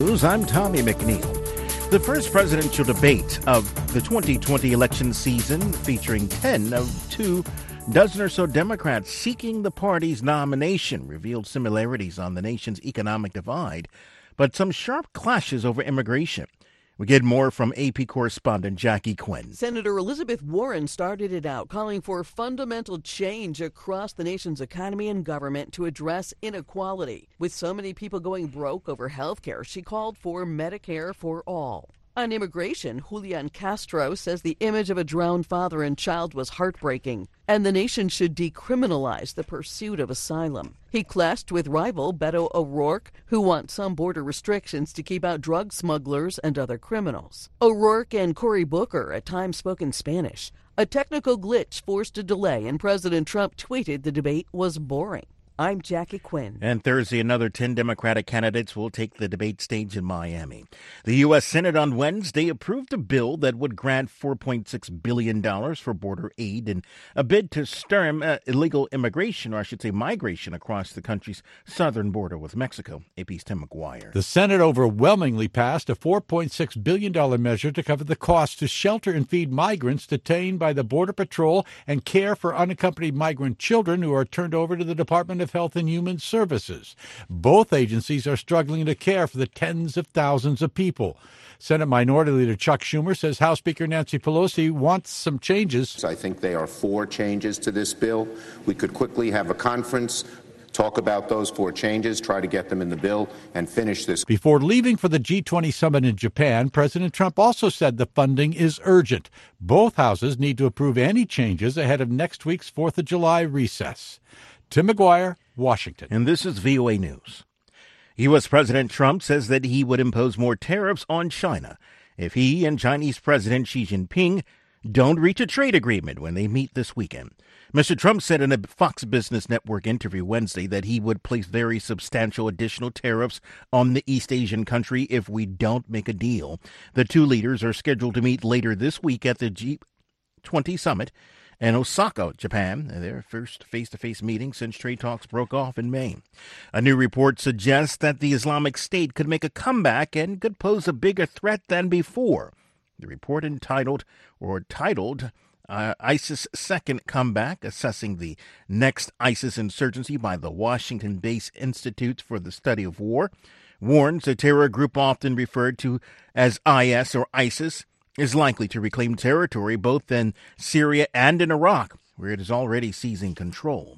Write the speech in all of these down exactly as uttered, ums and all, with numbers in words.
I'm Tommy McNeil. The first presidential debate of the twenty twenty election season, featuring ten of two dozen or so Democrats seeking the party's nomination, revealed similarities on the nation's economic divide, but some sharp clashes over immigration. We get more from A P correspondent Jackie Quinn. Senator Elizabeth Warren started it out calling for fundamental change across the nation's economy and government to address inequality. With so many people going broke over health care, she called for Medicare for all. On immigration, Julian Castro says the image of a drowned father and child was heartbreaking, and the nation should decriminalize the pursuit of asylum. He clashed with rival Beto O'Rourke, who wants some border restrictions to keep out drug smugglers and other criminals. O'Rourke and Cory Booker at times spoke in Spanish. A technical glitch forced a delay, and President Trump tweeted the debate was boring. I'm Jackie Quinn. And Thursday, another ten Democratic candidates will take the debate stage in Miami. The U S. Senate on Wednesday approved a bill that would grant four point six billion dollars for border aid in a bid to stem uh, illegal immigration, or I should say migration, across the country's southern border with Mexico. A P's Tim McGuire. The Senate overwhelmingly passed a four point six billion dollars measure to cover the cost to shelter and feed migrants detained by the Border Patrol and care for unaccompanied migrant children who are turned over to the Department of Health and Human Services. Both agencies are struggling to care for the tens of thousands of people. Senate Minority Leader Chuck Schumer says House Speaker Nancy Pelosi wants some changes. I think they are for changes to this bill. We could quickly have a conference, talk about those four changes, try to get them in the bill, and finish this. Before leaving for the G twenty summit in Japan, President Trump also said the funding is urgent. Both houses need to approve any changes ahead of next week's fourth of July recess. Tim McGuire, Washington. And this is V O A News. U S. President Trump says that he would impose more tariffs on China if he and Chinese President Xi Jinping don't reach a trade agreement when they meet this weekend. Mister Trump said in a Fox Business Network interview Wednesday that he would place very substantial additional tariffs on the East Asian country if we don't make a deal. The two leaders are scheduled to meet later this week at the G twenty summit in Osaka, Japan, their first face-to-face meeting since trade talks broke off in May. A new report suggests that the Islamic State could make a comeback and could pose a bigger threat than before. The report entitled, or titled, uh, ISIS Second Comeback, Assessing the Next ISIS Insurgency by the Washington-based Institute for the Study of War, warns the terror group often referred to as I S or ISIS is likely to reclaim territory both in Syria and in Iraq, where it is already seizing control.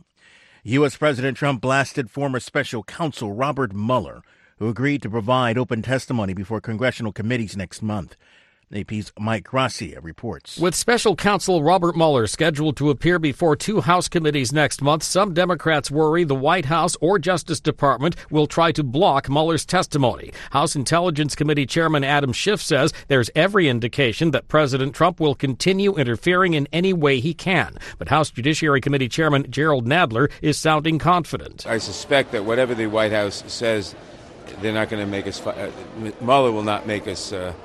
U S. President Trump blasted former special counsel Robert Mueller, who agreed to provide open testimony before congressional committees next month. A P's Mike Gracia reports. With special counsel Robert Mueller scheduled to appear before two House committees next month, some Democrats worry the White House or Justice Department will try to block Mueller's testimony. House Intelligence Committee Chairman Adam Schiff says there's every indication that President Trump will continue interfering in any way he can. But House Judiciary Committee Chairman Gerald Nadler is sounding confident. I suspect that whatever the White House says, they're not going to make us, uh, Mueller will not make us uh,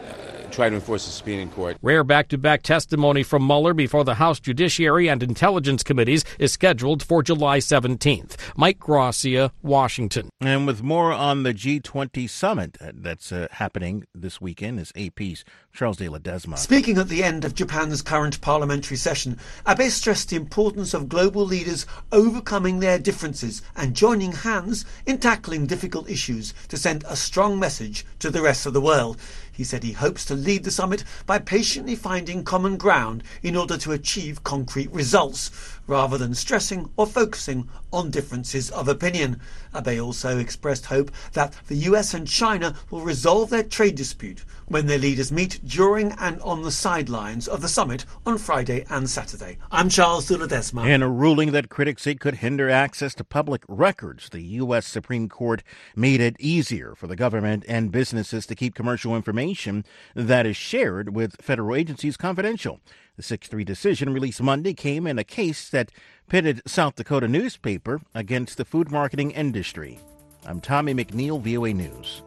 try to enforce the subpoena in court. Rare back-to-back testimony from Mueller before the House Judiciary and Intelligence Committees is scheduled for July seventeenth. Mike Gracia, Washington. And with more on the G twenty summit that's uh, happening this weekend is A P's Charles de Ledesma. Speaking at the end of Japan's current parliamentary session, Abe stressed the importance of global leaders overcoming their differences and joining hands in tackling difficult issues to send a strong message to the rest of the world. He said he hopes to lead the summit by patiently finding common ground in order to achieve concrete results, rather than stressing or focusing on differences of opinion. Abe also expressed hope that the U S and China will resolve their trade dispute when their leaders meet during and on the sidelines of the summit on Friday and Saturday. I'm Charles de Ledesma. In a ruling that critics say could hinder access to public records, the U S. Supreme Court made it easier for the government and businesses to keep commercial information that is shared with federal agencies confidential. The six three decision released Monday came in a case that pitted South Dakota newspaper against the food marketing industry. I'm Tommy McNeil, V O A News.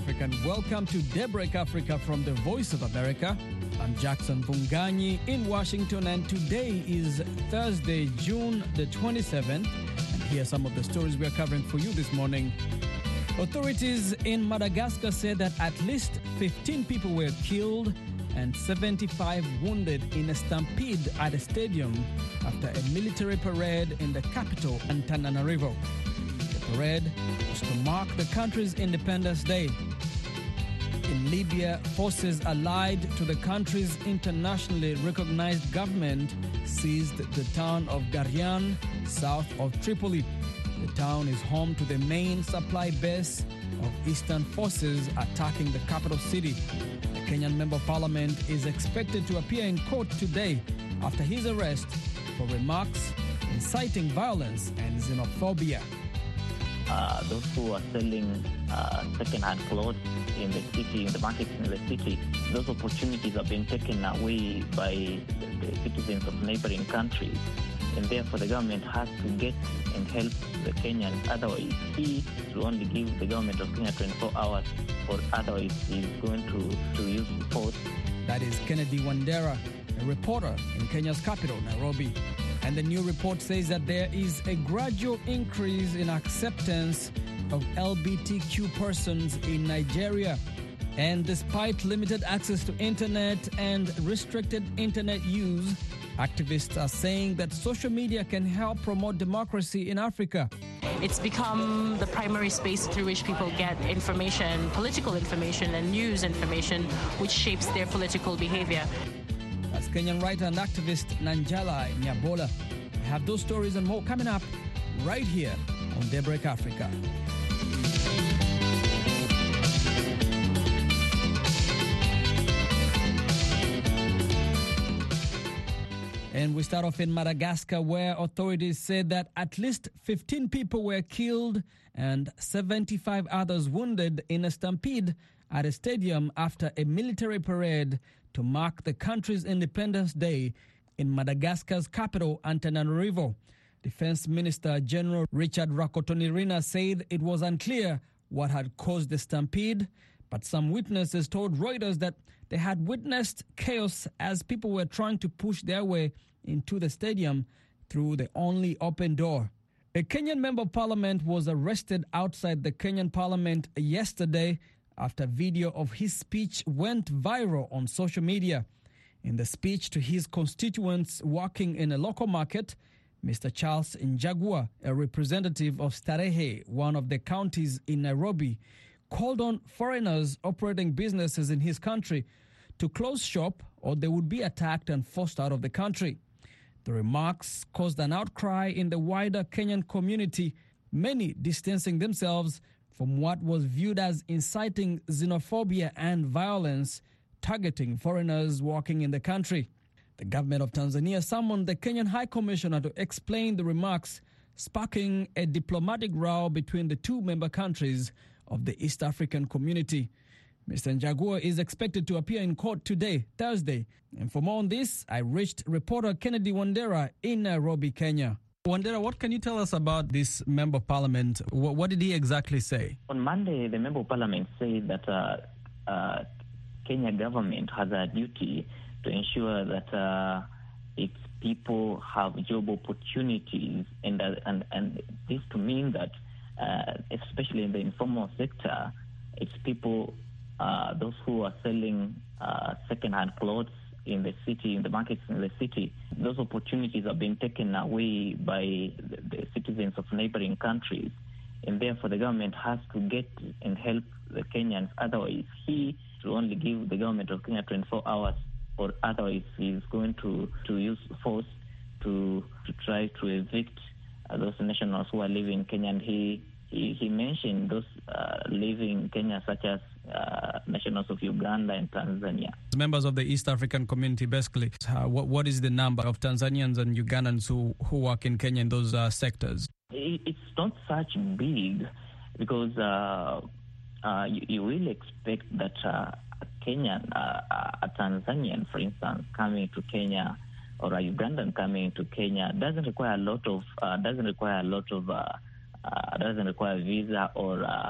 Africa, and welcome to Daybreak Africa from the Voice of America. I'm Jackson Bunganyi in Washington, and today is Thursday, June the twenty-seventh. And here are some of the stories we are covering for you this morning. Authorities in Madagascar said that at least fifteen people were killed and seventy-five wounded in a stampede at a stadium after a military parade in the capital, Antananarivo. The parade was to mark the country's Independence Day. In Libya, forces allied to the country's internationally recognized government seized the town of Garian, south of Tripoli. The town is home to the main supply base of Eastern forces attacking the capital city. The Kenyan Member of Parliament is expected to appear in court today after his arrest for remarks inciting violence and xenophobia. Uh, those who are selling uh, second-hand clothes in the city, in the markets in the city, those opportunities are being taken away by the, the citizens of neighboring countries. And therefore the government has to get and help the Kenyans. Otherwise, he will only give the government of Kenya twenty-four hours, or otherwise he's going to, to use force. That is Kennedy Wandera, a reporter in Kenya's capital, Nairobi. And the new report says that there is a gradual increase in acceptance of L G B T Q persons in Nigeria. And despite limited access to internet and restricted internet use, activists are saying that social media can help promote democracy in Africa. It's become the primary space through which people get information, political information and news information, which shapes their political behavior. That's Kenyan writer and activist Nanjala Nyabola. We have those stories and more coming up right here on Daybreak Africa. And we start off in Madagascar, where authorities said that at least fifteen people were killed and seventy-five others wounded in a stampede at a stadium after a military parade to mark the country's Independence Day in Madagascar's capital, Antananarivo. Defense Minister General Richard Rakotonirina said it was unclear what had caused the stampede, but some witnesses told Reuters that they had witnessed chaos as people were trying to push their way into the stadium through the only open door. A Kenyan Member of Parliament was arrested outside the Kenyan Parliament yesterday after video of his speech went viral on social media. In the speech to his constituents working in a local market, Mister Charles Njagua, a representative of Starehe, one of the counties in Nairobi, called on foreigners operating businesses in his country to close shop or they would be attacked and forced out of the country. The remarks caused an outcry in the wider Kenyan community, many distancing themselves from what was viewed as inciting xenophobia and violence targeting foreigners working in the country. The government of Tanzania summoned the Kenyan High Commissioner to explain the remarks, sparking a diplomatic row between the two member countries of the East African Community. Mister Njagua is expected to appear in court today, Thursday. And for more on this, I reached reporter Kennedy Wandera in Nairobi, Kenya. Wandera, what can you tell us about this Member of Parliament? What, what did he exactly say? On Monday, the Member of Parliament said that uh, uh, Kenya government has a duty to ensure that uh, its people have job opportunities, and uh, and and this to mean that, uh, especially in the informal sector, its people, uh, those who are selling uh, second-hand clothes in the city, in the markets in the city, those opportunities are being taken away by the, the citizens of neighboring countries, and therefore the government has to get and help the Kenyans. Otherwise, he will only give the government of Kenya twenty-four hours, or otherwise he's going to, to use force to to try to evict uh, those nationals who are living in Kenya. And he, he, he mentioned those uh, living in Kenya, such as uh, nationals of Uganda and Tanzania. Members of the East African Community, basically, uh, what, what is the number of Tanzanians and Ugandans who, who work in Kenya in those uh, sectors? It's not such big, because uh, uh, you, you will expect that uh, a Kenyan, uh, a Tanzanian, for instance, coming to Kenya, or a Ugandan coming to Kenya doesn't require a lot of uh, doesn't require a lot of uh, uh, doesn't require visa or uh,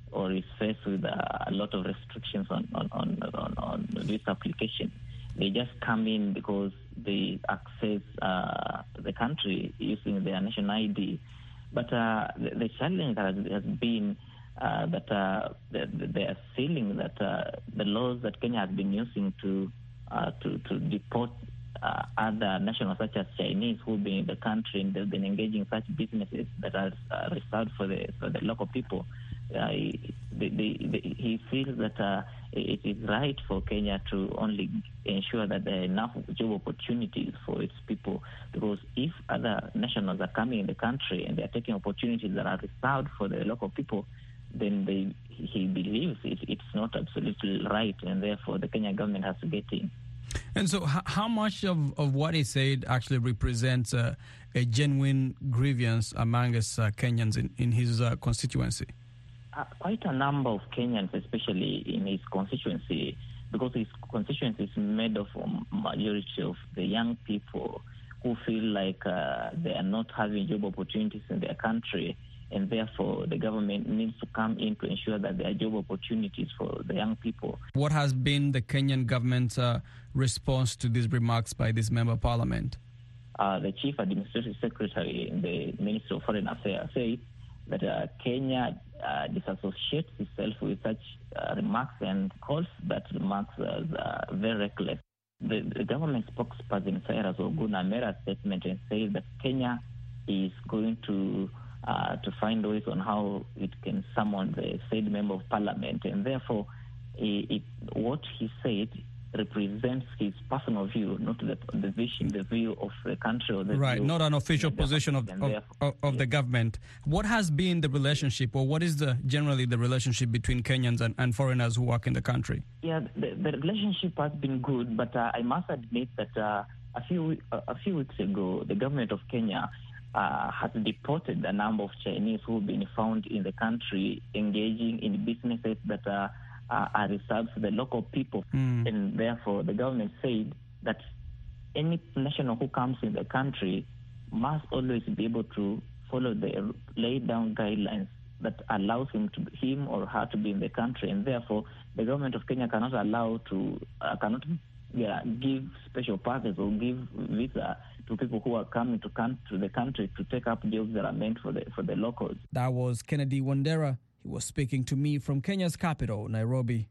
or is faced with uh, a lot of restrictions on, on, on, on, on this application. They just come in because they access uh, the country using their national I D. But uh, the, the challenge has, has been uh, that uh, they, they are feeling that uh, the laws that Kenya has been using to uh, to, to deport uh, other nationals such as Chinese who've been in the country and they've been engaging in such businesses that are uh, reserved for the for the local people. Uh, he, they, they, he feels that uh, it is right for Kenya to only ensure that there are enough job opportunities for its people, because if other nationals are coming in the country and they are taking opportunities that are reserved for the local people, then they, he believes it, it's not absolutely right, and therefore the Kenya government has to get in. And so h- how much of, of what he said actually represents uh, a genuine grievance among us uh, Kenyans in, in his uh, constituency? Uh, quite a number of Kenyans, especially in his constituency, because his constituency is made of a majority of the young people who feel like uh, they are not having job opportunities in their country, and therefore the government needs to come in to ensure that there are job opportunities for the young people. What has been the Kenyan government's uh, response to these remarks by this member of parliament? Uh, the chief administrative secretary in the Ministry of Foreign Affairs said that uh, Kenya uh, disassociates itself with such uh, remarks and calls that remarks as uh, very reckless. The, the government spokesperson Cyrus Oguna made a statement and said that Kenya is going to uh, to find ways on how it can summon the said member of parliament, and therefore it, it, what he said represents his personal view, not the, the vision, the view of the country. Or the right, view not an official position of, of, of, of yeah. the government. What has been the relationship, or what is the generally the relationship between Kenyans and, and foreigners who work in the country? Yeah, the, the relationship has been good, but uh, I must admit that uh, a few uh, a few weeks ago, the government of Kenya uh, has deported a number of Chinese who have been found in the country engaging in businesses that are Uh, are reserved for the local people. Mm. And therefore, the government said that any national who comes in the country must always be able to follow the laid down guidelines that allows him to him or her to be in the country. And therefore, the government of Kenya cannot allow to uh, cannot yeah, give special passes or give visa to people who are coming to come to the country to take up jobs that are meant for the for the locals. That was Kennedy Wandera. He was speaking to me from Kenya's capital, Nairobi.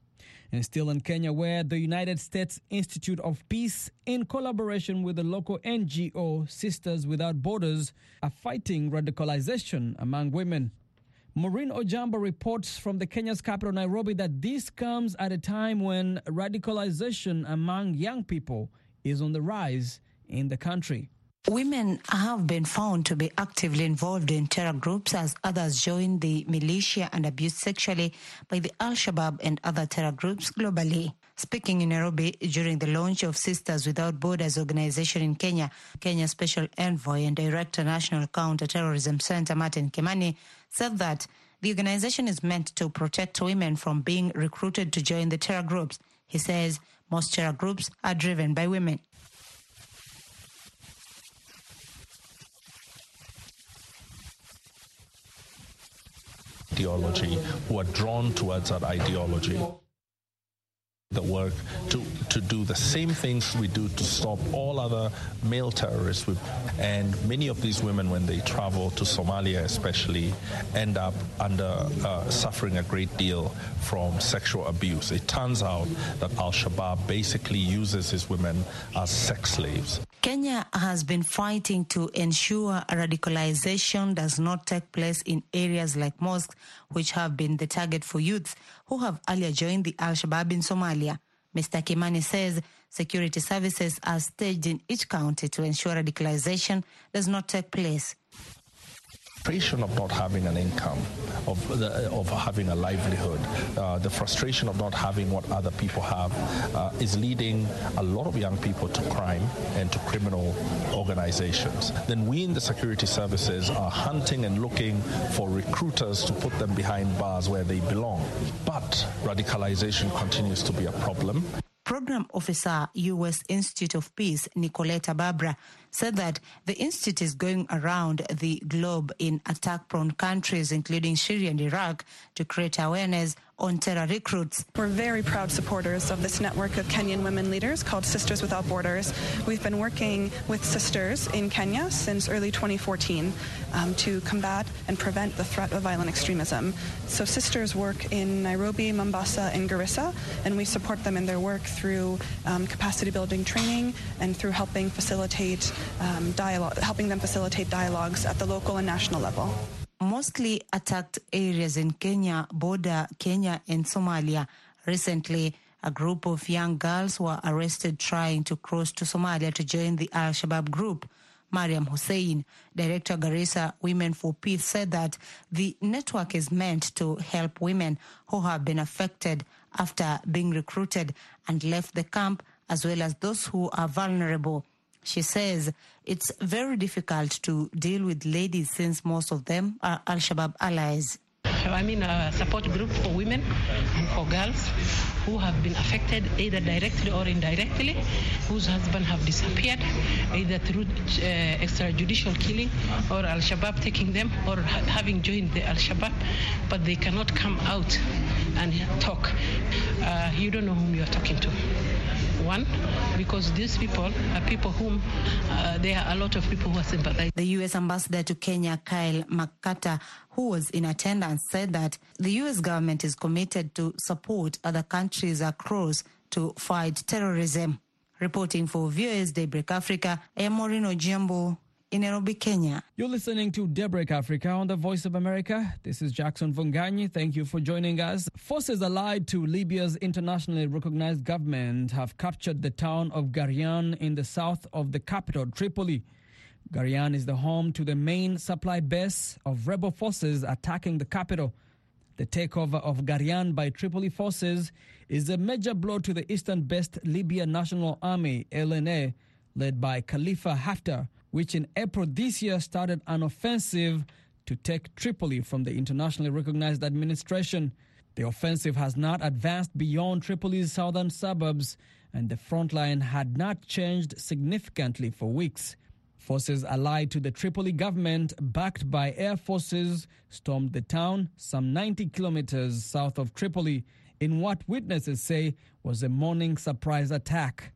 And still in Kenya, where the United States Institute of Peace, in collaboration with the local N G O Sisters Without Borders, are fighting radicalization among women. Maureen Ojamba reports from the Kenya's capital, Nairobi, that this comes at a time when radicalization among young people is on the rise in the country. Women have been found to be actively involved in terror groups as others join the militia and abused sexually by the Al-Shabaab and other terror groups globally. Speaking in Nairobi during the launch of Sisters Without Borders organization in Kenya, Kenya Special Envoy and Director National Counter-Terrorism Center Martin Kimani said that the organization is meant to protect women from being recruited to join the terror groups. He says most terror groups are driven by women. Ideology, who are drawn towards that ideology. The work to, to do the same things we do to stop all other male terrorists. And many of these women, when they travel to Somalia especially, end up under uh, suffering a great deal from sexual abuse. It turns out that Al-Shabaab basically uses his women as sex slaves. Kenya has been fighting to ensure radicalization does not take place in areas like mosques, which have been the target for youths who have earlier joined the Al-Shabaab in Somalia. Mister Kimani says security services are staged in each county to ensure radicalization does not take place. Frustration of not having an income, of the, of having a livelihood, uh, the frustration of not having what other people have uh, is leading a lot of young people to crime and to criminal organizations. Then we in the security services are hunting and looking for recruiters to put them behind bars where they belong. But radicalization continues to be a problem. Program Officer, U S Institute of Peace, Nicoleta Barbara, said that the institute is going around the globe in attack-prone countries, including Syria and Iraq, to create awareness on terror recruits. We're very proud supporters of this network of Kenyan women leaders called Sisters Without Borders. We've been working with sisters in Kenya since early twenty fourteen um, to combat and prevent the threat of violent extremism. So sisters work in Nairobi, Mombasa, and Garissa, and we support them in their work through um, capacity building training and through helping facilitate um, dialogue, helping them facilitate dialogues at the local and national level. Mostly attacked areas in Kenya border Kenya and Somalia. Recently, a group of young girls were arrested trying to cross to Somalia to join the Al-Shabaab group. Mariam Hussein, Director Garissa Women for Peace, said that the network is meant to help women who have been affected after being recruited and left the camp, as well as those who are vulnerable. She says it's very difficult to deal with ladies since most of them are Al-Shabaab allies. I mean a support group for women and for girls who have been affected either directly or indirectly, whose husbands have disappeared, either through uh, extrajudicial killing or Al-Shabaab taking them or ha- having joined the Al-Shabaab, but they cannot come out and talk. Uh, you don't know whom you are talking to. One, because these people are people whom uh, there are a lot of people who are sympathizing. The U S ambassador to Kenya, Kyle McCarter, who was in attendance, said that the U S government is committed to support other countries across to fight terrorism. Reporting for V O A's Daybreak Africa, I am Maureen Ojiambo in Nairobi, Kenya. You're listening to Daybreak Africa on the Voice of America. This is Jackson Vunganyi. Thank you for joining us. Forces allied to Libya's internationally recognized government have captured the town of Garian in the south of the capital, Tripoli. Garian is the home to the main supply base of rebel forces attacking the capital. The takeover of Garian by Tripoli forces is a major blow to the eastern-based Libyan National Army, L N A, led by Khalifa Haftar, which in April this year started an offensive to take Tripoli from the internationally recognized administration. The offensive has not advanced beyond Tripoli's southern suburbs, and the front line had not changed significantly for weeks. Forces allied to the Tripoli government, backed by air forces, stormed the town some ninety kilometers south of Tripoli in what witnesses say was a morning surprise attack.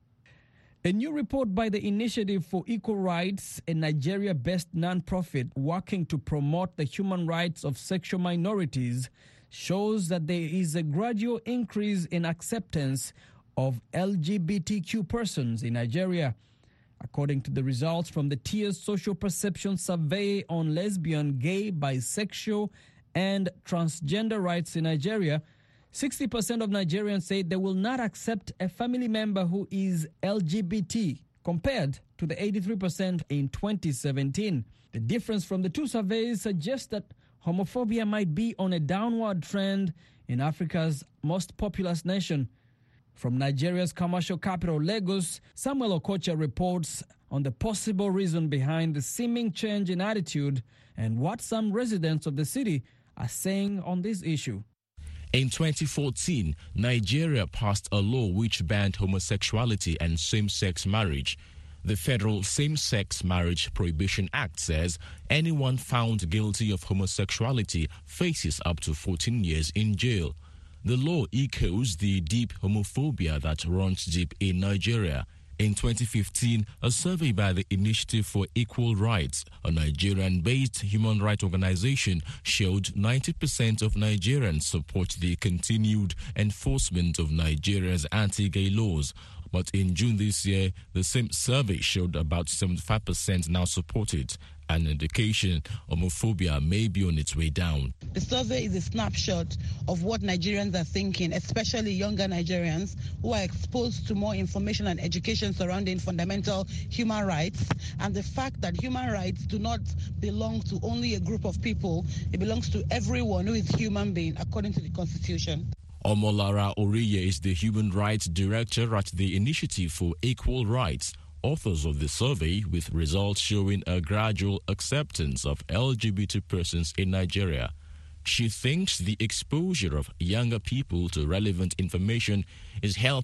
A new report by the Initiative for Equal Rights, a Nigeria-based non-profit working to promote the human rights of sexual minorities, shows that there is a gradual increase in acceptance of L G B T Q persons in Nigeria. According to the results from the T I A S Social Perception Survey on lesbian, gay, bisexual, and transgender rights in Nigeria, sixty percent of Nigerians say they will not accept a family member who is L G B T, compared to the eighty-three percent in twenty seventeen. The difference from the two surveys suggests that homophobia might be on a downward trend in Africa's most populous nation. From Nigeria's commercial capital, Lagos, Samuel Okocha reports on the possible reason behind the seeming change in attitude and what some residents of the city are saying on this issue. In twenty fourteen, Nigeria passed a law which banned homosexuality and same-sex marriage. The Federal Same-Sex Marriage Prohibition Act says anyone found guilty of homosexuality faces up to fourteen years in jail. The law echoes the deep homophobia that runs deep in Nigeria. In twenty fifteen, a survey by the Initiative for Equal Rights, a Nigerian-based human rights organization, showed ninety percent of Nigerians support the continued enforcement of Nigeria's anti-gay laws. But in June this year, the same survey showed about seventy-five percent now support it, an indication homophobia may be on its way down. The survey is a snapshot of what Nigerians are thinking, especially younger Nigerians who are exposed to more information and education surrounding fundamental human rights, and the fact that human rights do not belong to only a group of people. It belongs to everyone who is a human being according to the Constitution. Omolara Oriye is the Human Rights Director at the Initiative for Equal Rights, authors of the survey, with results showing a gradual acceptance of L G B T persons in Nigeria. She thinks the exposure of younger people to relevant information is helping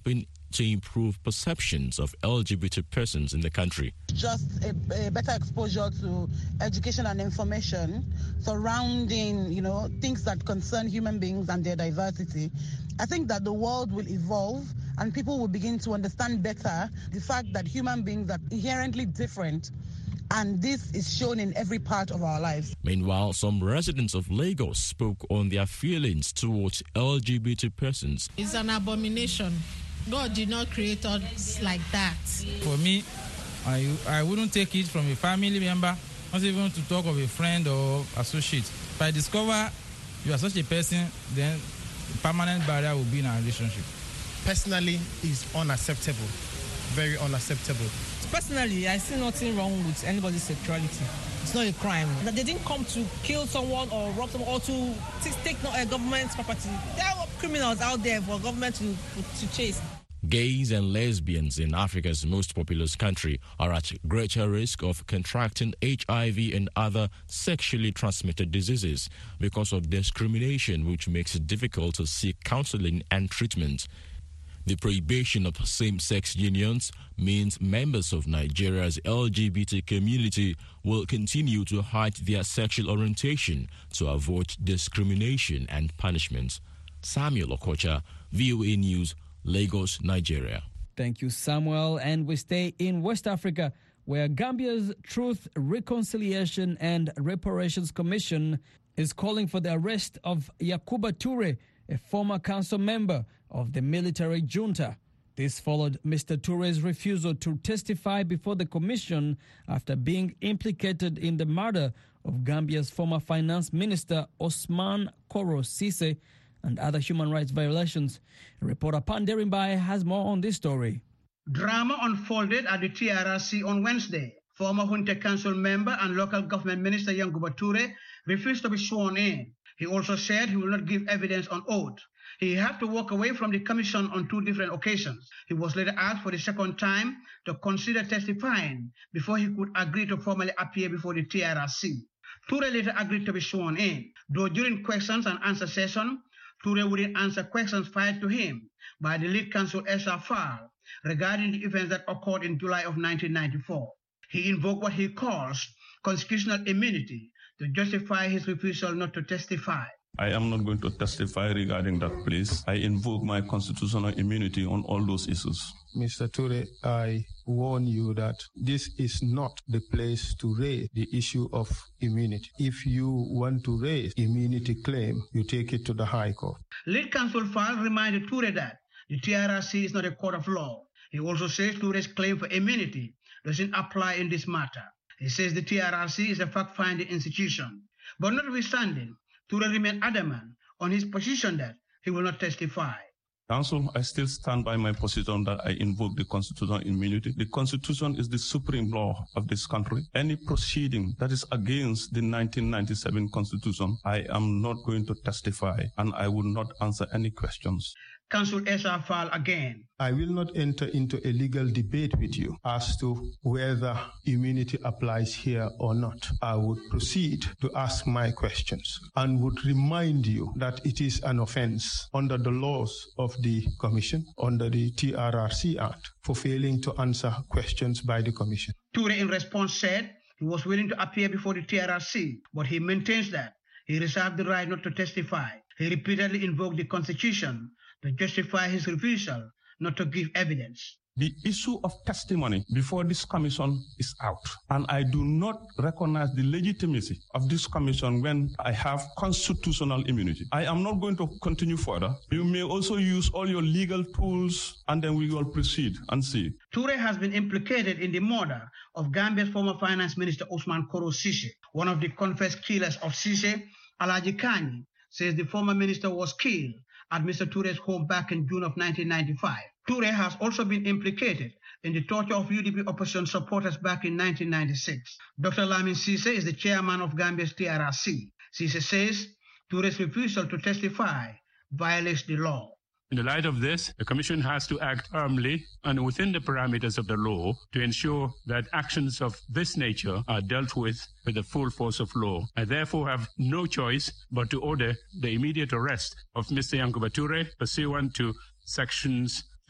to improve perceptions of L G B T persons in the country. Just a, a better exposure to education and information surrounding, you know, things that concern human beings and their diversity. I think that the world will evolve and people will begin to understand better the fact that human beings are inherently different, and this is shown in every part of our lives. Meanwhile, some residents of Lagos spoke on their feelings towards L G B T persons. It's an abomination. God did not create us like that. For me, I I wouldn't take it from a family member, not even to talk of a friend or associate. If I discover you are such a person, then a permanent barrier will be in our relationship. Personally, it's unacceptable. Very unacceptable. Personally, I see nothing wrong with anybody's sexuality. It's not a crime. That they didn't come to kill someone or rob someone or to take a government's property. There are criminals out there for government to, to chase. Gays and lesbians in Africa's most populous country are at greater risk of contracting H I V and other sexually transmitted diseases because of discrimination, which makes it difficult to seek counseling and treatment. The prohibition of same-sex unions means members of Nigeria's L G B T community will continue to hide their sexual orientation to avoid discrimination and punishment. Samuel Okocha, V O A News, Lagos, Nigeria. Thank you, Samuel. And we stay in West Africa, where Gambia's Truth, Reconciliation and Reparations Commission is calling for the arrest of Yakuba Toure, a former council member of the military junta. This followed Mister Toure's refusal to testify before the commission after being implicated in the murder of Gambia's former finance minister Osman Koro Cisse and other human rights violations. Reporter Panderimbai has more on this story. Drama unfolded at the T R R C on Wednesday. Former Junta Council member and local government minister Yankuba Toure refused to be sworn in. He also said he will not give evidence on oath. He had to walk away from the commission on two different occasions. He was later asked for the second time to consider testifying before he could agree to formally appear before the T R R C. Toure later agreed to be sworn in, though during questions and answer session, Toure wouldn't answer questions fired to him by the lead counsel Esa Fall regarding the events that occurred in July of nineteen ninety-four. He invoked what he calls constitutional immunity to justify his refusal not to testify. I am not going to testify regarding that place. I invoke my constitutional immunity on all those issues. Mister Toure, I warn you that this is not the place to raise the issue of immunity. If you want to raise immunity claim, you take it to the High Court. Lead counsel Fall reminded Toure that the T R R C is not a court of law. He also says Toure's claim for immunity doesn't apply in this matter. He says the T R R C is a fact-finding institution. But notwithstanding, Toure remained adamant on his position that he will not testify. Counsel, I still stand by my position that I invoke the constitutional immunity. The Constitution is the supreme law of this country. Any proceeding that is against the nineteen ninety-seven Constitution, I am not going to testify, and I will not answer any questions. Counsel Esa Fall again. I will not enter into a legal debate with you as to whether immunity applies here or not. I would proceed to ask my questions and would remind you that it is an offense under the laws of the Commission, under the T R R C Act, for failing to answer questions by the Commission. Toure in response said he was willing to appear before the T R R C, but he maintains that he reserved the right not to testify. He repeatedly invoked the Constitution to justify his refusal not to give evidence. The issue of testimony before this commission is out, and I do not recognize the legitimacy of this commission when I have constitutional immunity. I am not going to continue further. You may also use all your legal tools, and then we will proceed and see. Toure has been implicated in the murder of Gambia's former finance minister Osman Koro Cisse. One of the confessed killers of Cisse, Alaji Kani, says the former minister was killed at Mister Toure's home back in June of nineteen ninety-five. Toure has also been implicated in the torture of U D P opposition supporters back in nineteen ninety-six. Doctor Lamin Cisse is the chairman of Gambia's T R R C. Cisse says Toure's refusal to testify violates the law. In the light of this, the Commission has to act firmly and within the parameters of the law to ensure that actions of this nature are dealt with with the full force of law. I therefore have no choice but to order the immediate arrest of Mister Yankuba Toure pursuant to Sections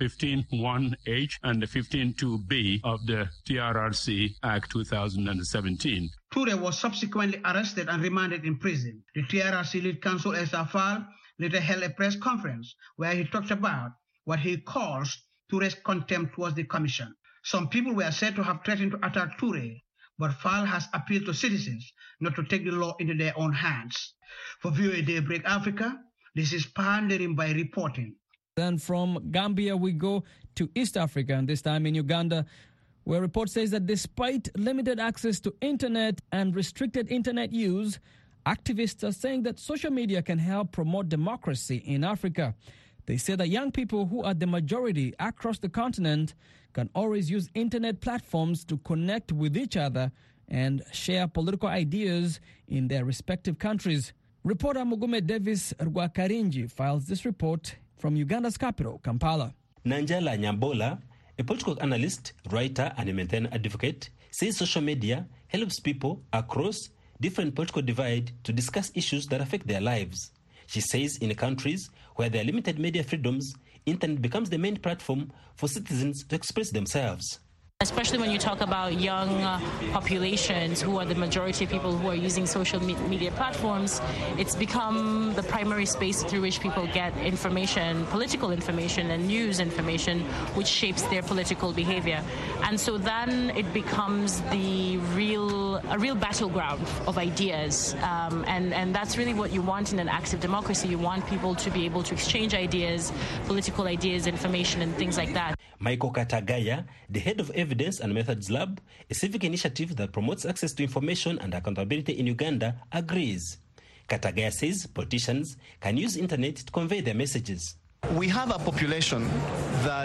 fifteen one H and the fifteen two B of the T R R C Act two thousand seventeen. Toure was subsequently arrested and remanded in prison. The T R R C lead counsel Essa Faal later held a press conference where he talked about what he calls Toure's contempt towards the commission. Some people were said to have threatened to attack Toure, but Faal has appealed to citizens not to take the law into their own hands. For V O A Daybreak Africa, this is Pandering by reporting. Then from Gambia we go to East Africa, and this time in Uganda, where a report says that despite limited access to internet and restricted internet use, activists are saying that social media can help promote democracy in Africa. They say that young people who are the majority across the continent can always use internet platforms to connect with each other and share political ideas in their respective countries. Reporter Mugume Davis Rwakarinji files this report from Uganda's capital, Kampala. Nanjala Nyambola, a political analyst, writer, and humanitarian advocate, says social media helps people across different political divide to discuss issues that affect their lives. She says in countries where there are limited media freedoms, internet becomes the main platform for citizens to express themselves. Especially when you talk about young uh, populations who are the majority of people who are using social me- media platforms, it's become the primary space through which people get information, political information and news information, which shapes their political behavior. And so then it becomes the real, a real battleground of ideas. Um, and, and that's really what you want in an active democracy. You want people to be able to exchange ideas, political ideas, information, and things like that. Michael Katagaya, the head of Evidence and Methods Lab, a civic initiative that promotes access to information and accountability in Uganda, agrees. Katagaya says politicians can use internet to convey their messages. We have a population that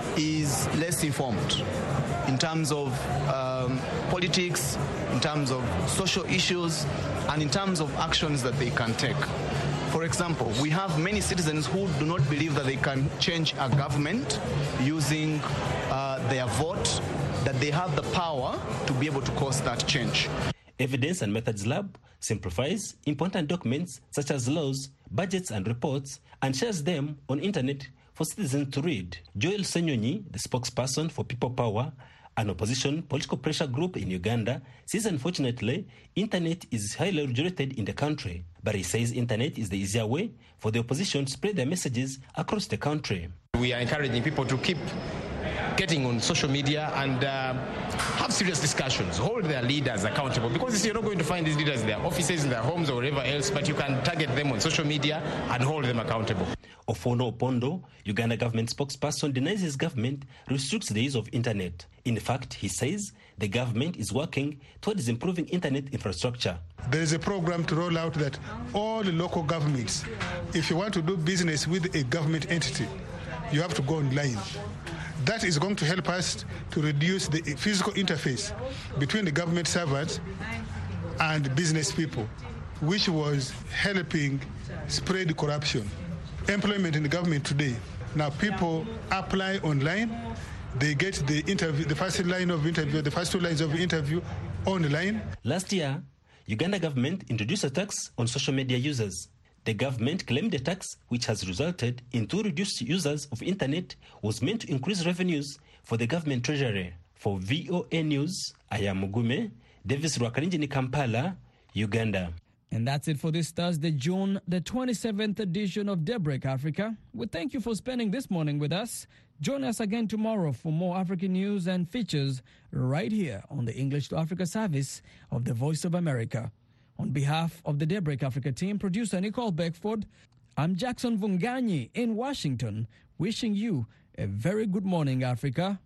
is less informed in terms of um, politics, in terms of social issues, and in terms of actions that they can take. For example, we have many citizens who do not believe that they can change a government using uh, their vote, that they have the power to be able to cause that change. Evidence and Methods Lab simplifies important documents such as laws, budgets and reports and shares them on internet for citizens to read. Joel Senyonyi, the spokesperson for People Power, an opposition political pressure group in Uganda, says unfortunately, internet is highly regulated in the country. But he says internet is the easier way for the opposition to spread their messages across the country. We are encouraging people to keep getting on social media and uh, have serious discussions, hold their leaders accountable, because you're not going to find these leaders in their offices, in their homes or wherever else, but you can target them on social media and hold them accountable. Ofono Opondo, Uganda government spokesperson, denies his government restricts the use of internet. In fact, he says the government is working towards improving internet infrastructure. There is a program to roll out that all the local governments, if you want to do business with a government entity, you have to go online. That is going to help us to reduce the physical interface between the government servants and business people, which was helping spread corruption. Employment in the government today, now people apply online, they get the interview, the first line of interview, the first two lines of interview online. Last year, Uganda government introduced a tax on social media users. The government claimed the tax, which has resulted in two reduced users of internet, was meant to increase revenues for the government treasury. For V O A News, I am Mugume, Davis Rwakarinji, Kampala, Uganda. And that's it for this Thursday, June the twenty-seventh edition of Daybreak Africa. We thank you for spending this morning with us. Join us again tomorrow for more African news and features right here on the English to Africa service of the Voice of America. On behalf of the Daybreak Africa team, producer Nicole Beckford, I'm Jackson Vunganyi in Washington, wishing you a very good morning, Africa.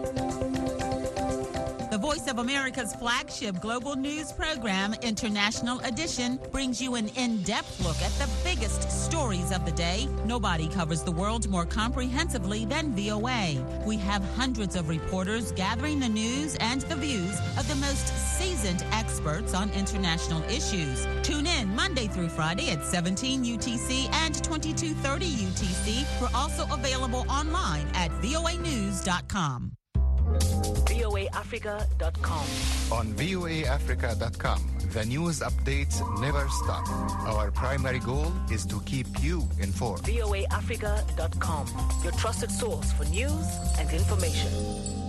The Voice of America's flagship global news program, International Edition, brings you an in-depth look at the biggest stories of the day. Nobody covers the world more comprehensively than V O A. We have hundreds of reporters gathering the news and the views of the most seasoned experts on international issues. Tune in Monday through Friday at seventeen U T C and twenty-two thirty U T C. We're also available online at V O A news dot com. V O A Africa dot com. On V O A Africa dot com, The news updates never stop. Our primary goal is to keep you informed. V O A Africa dot com, your trusted source for news and information.